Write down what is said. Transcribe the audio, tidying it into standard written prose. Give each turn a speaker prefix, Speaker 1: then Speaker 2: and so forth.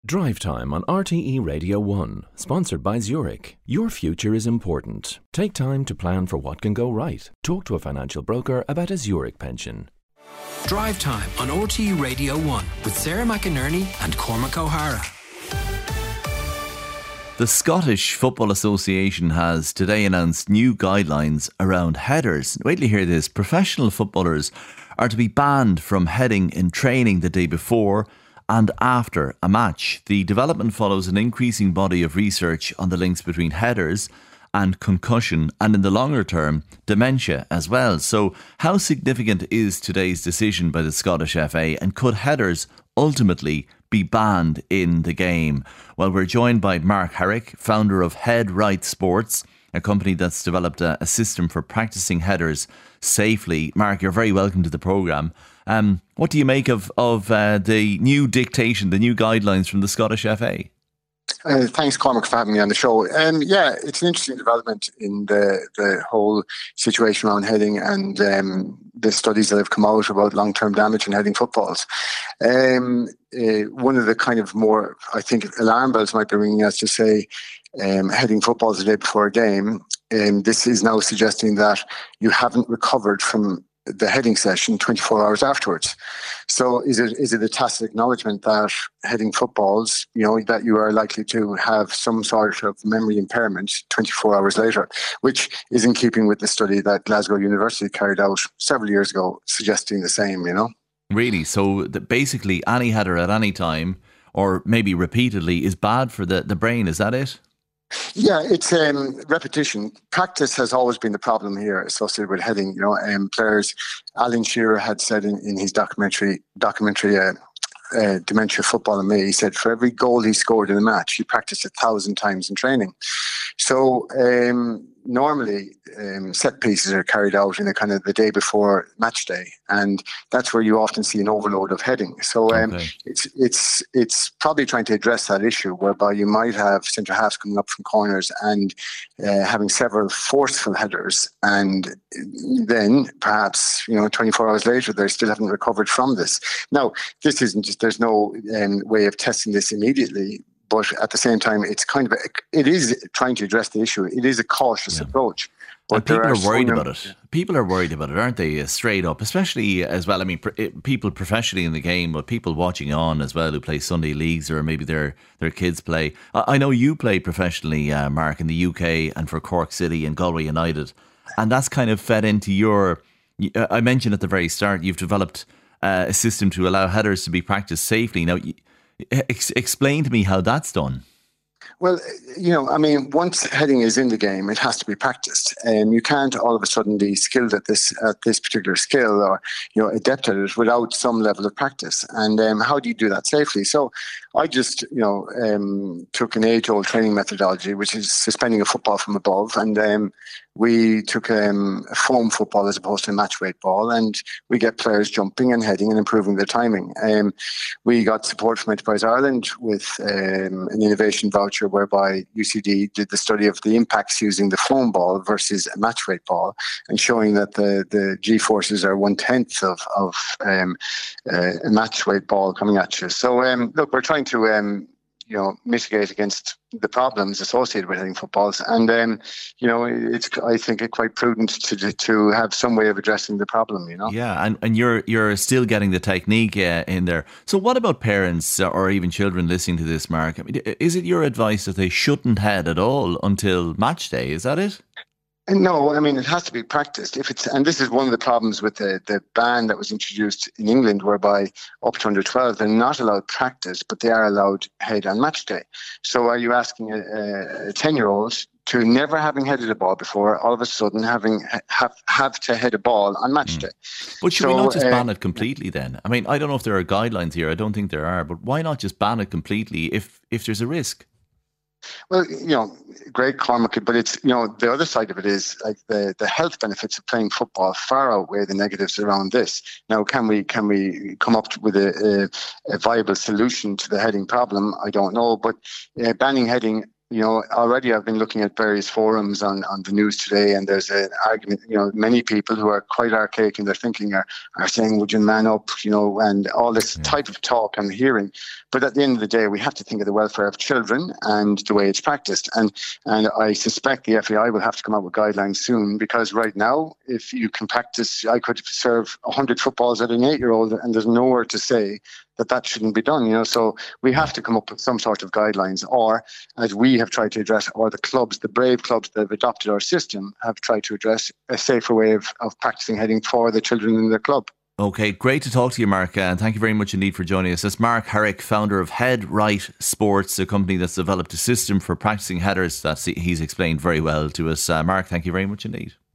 Speaker 1: Drive Time on RTE Radio 1, sponsored by Zurich. Your future is important. Take time to plan for what can go right. Talk to a financial broker about a Zurich pension.
Speaker 2: Drive Time on RTE Radio 1 with Sarah McInerney and Cormac O'Hara.
Speaker 3: The Scottish Football Association has today announced new guidelines around headers. Wait till you hear this. Professional footballers are to be banned from heading in training the day before and after a match. The development follows an increasing body of research on the links between headers and concussion, and in the longer term, dementia as well. So how significant is today's decision by the Scottish FA, and could headers ultimately be banned in the game? Well, we're joined by Mark Herrick, founder of Head Right Sports, a company that's developed a system for practicing headers safely. Mark, you're very welcome to the programme. What do you make of the new dictation, the new guidelines from the Scottish FA?
Speaker 4: Thanks, Cormac, for having me on the show. Yeah, it's an interesting development in the whole situation around heading and the studies that have come out about long-term damage in heading footballs. One of the kind of more, I think, alarm bells might be ringing as to say heading footballs the day before a game. This is now suggesting that you haven't recovered from the heading session 24 hours afterwards. So is it a tacit acknowledgement that heading footballs, that you are likely to have some sort of memory impairment 24 hours later, which is in keeping with the study that Glasgow University carried out several years ago, suggesting the same,
Speaker 3: Really? So basically any header at any time, or maybe repeatedly, is bad for the brain, is that it?
Speaker 4: Yeah, it's repetition. Practice has always been the problem here associated with heading. Players, Alan Shearer had said in his documentary Dementia, Football and Me, he said for every goal he scored in a match, he practiced 1,000 times in training. So normally set pieces are carried out in a kind of the day before match day, and that's where you often see an overload of heading. So it's probably trying to address that issue, whereby you might have centre halves coming up from corners and having several forceful headers, and then perhaps 24 hours later they still haven't recovered from this. Now, this isn't just, there's no way of testing this immediately. But at the same time, it is trying to address the issue. It is a cautious approach. But
Speaker 3: people are worried about it. People are worried about it, aren't they? Straight up, especially as well. I mean, people professionally in the game, but people watching on as well who play Sunday leagues, or maybe their kids play. I know you play professionally, Mark, in the UK and for Cork City and Galway United, and that's kind of fed into your. I mentioned at the very start, you've developed a system to allow headers to be practiced safely. Now, explain to me how that's done.
Speaker 4: Well, once heading is in the game, it has to be practiced. You can't all of a sudden be skilled at this particular skill, or adept at it without some level of practice. And how do you do that safely? So I just took an age-old training methodology, which is suspending a football from above, and we took a foam football as opposed to a match weight ball, and we get players jumping and heading and improving their timing. We got support from Enterprise Ireland with an innovation voucher whereby UCD did the study of the impacts using the foam ball versus a match weight ball, and showing that the G-forces are 1/10 of a match weight ball coming at you. So look, we're trying to mitigate against the problems associated with heading footballs, and it's, I think, quite prudent to have some way of addressing the problem.
Speaker 3: Yeah, and you're still getting the technique in there. So what about parents or even children listening to this, Mark? I mean, is it your advice that they shouldn't head at all until match day? Is that it?
Speaker 4: No, it has to be practiced. And this is one of the problems with the ban that was introduced in England, whereby up to under 12, they're not allowed practice, but they are allowed head on match day. So are you asking a 10-year-old to never having headed a ball before, all of a sudden have to head a ball on match day?
Speaker 3: But should we not just ban it completely then? I mean, I don't know if there are guidelines here. I don't think there are. But why not just ban it completely if there's a risk?
Speaker 4: Well, great, Cormac, but it's, the other side of it is like the health benefits of playing football far outweigh the negatives around this. Now, can we come up with a viable solution to the heading problem? I don't know, but banning heading Already I've been looking at various forums on the news today, and there's an argument, many people who are quite archaic in their thinking are saying, would you man up, and all this type of talk I'm hearing. But at the end of the day, we have to think of the welfare of children and the way it's practiced. And I suspect the FAI will have to come out with guidelines soon, because right now, if you can practice, I could serve 100 footballs at an 8-year-old, and there's nowhere to say that shouldn't be done, So we have to come up with some sort of guidelines, or as we have tried to address, or the clubs, the brave clubs that have adopted our system have tried to address a safer way of practicing heading for the children in their club.
Speaker 3: Okay, great to talk to you, Mark, and thank you very much indeed for joining us. That's Mark Herrick, founder of Head Right Sports, a company that's developed a system for practicing headers that he's explained very well to us. Mark, thank you very much indeed.